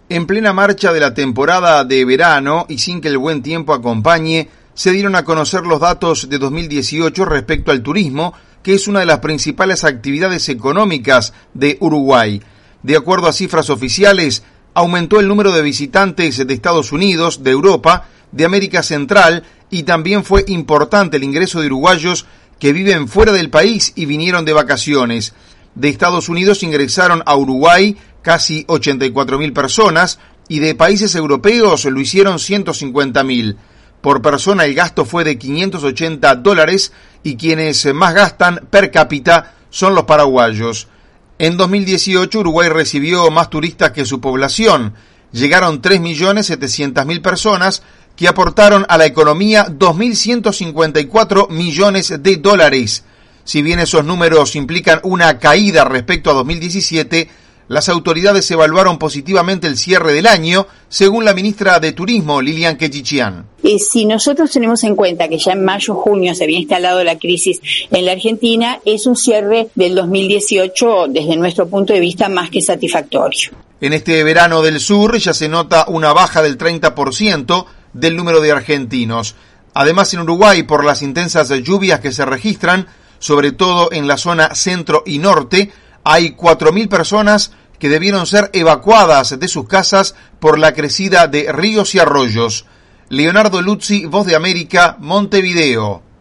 En plena marcha de la temporada de verano y sin que el buen tiempo acompañe, se dieron a conocer los datos de 2018 respecto al turismo, que es una de las principales actividades económicas de Uruguay. De acuerdo a cifras oficiales, aumentó el número de visitantes de Estados Unidos, de Europa, de América Central, y también fue importante el ingreso de uruguayos que viven fuera del país y vinieron de vacaciones. De Estados Unidos ingresaron a Uruguay casi 84.000 personas y de países europeos lo hicieron 150.000. Por persona el gasto fue de $580 y quienes más gastan per cápita son los paraguayos. En 2018 Uruguay recibió más turistas que su población. Llegaron 3.700.000 personas que aportaron a la economía 2.154 millones de dólares. Si bien esos números implican una caída respecto a 2017, las autoridades evaluaron positivamente el cierre del año, según la ministra de Turismo, Lilian Quechichian. Si nosotros tenemos en cuenta que ya en mayo-junio se había instalado la crisis en la Argentina, es un cierre del 2018, desde nuestro punto de vista, más que satisfactorio. En este verano del sur ya se nota una baja del 30% del número de argentinos. Además, en Uruguay, por las intensas lluvias que se registran, sobre todo en la zona centro y norte, hay 4.000 personas que debieron ser evacuadas de sus casas por la crecida de ríos y arroyos. Leonardo Luzzi, Voz de América, Montevideo.